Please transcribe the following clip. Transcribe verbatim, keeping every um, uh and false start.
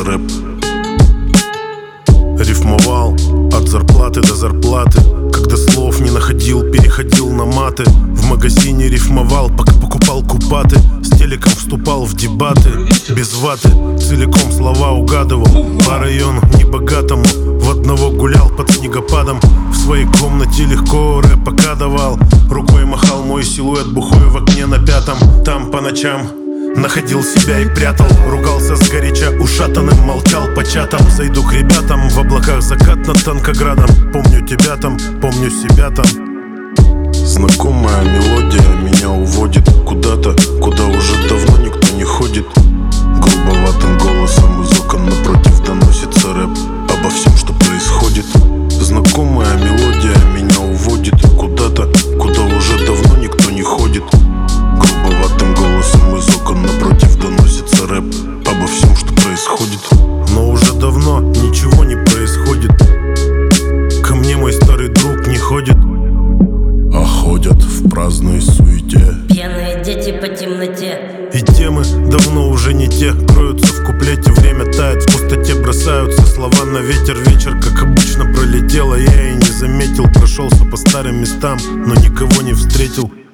рэп. Рифмовал от зарплаты до зарплаты. Когда слов не находил, переходил на маты. В магазине рифмовал, пока покупал купаты. С телеком вступал в дебаты. Без ваты, целиком слова угадывал. По району небогатому в одного гулял под снегопадом. В своей комнате легко рэп пока давал. Рукой махал мой силуэт бухой в окне на пятом. Там по ночам находил себя и прятал. Ругался сгоряча ушатанным, молчал по чатам. Зайду к ребятам, в облаках закат над Танкоградом. Помню тебя там, помню себя там. Знакомая мелодия меня уводит куда-то, куда уже давно никто не ходит. Грубоватым голосом из окон напротив доносится рэп обо всем, что происходит. Знакомая мелодия меня уводит куда-то, куда уже давно никто не ходит. Грубоватым голосом из окон напротив доносится рэп обо всем, что происходит. Но уже давно ничего не происходит. Ко мне мой старый друг не ходит, а ходят в праздной суете пьяные дети по темноте. И темы давно уже не те. Кроются в куплете, время тает, в пустоте бросаются слова на ветер. Вечер, как обычно, пролетело, я и не заметил. Прошелся по старым местам, но никого не встретил.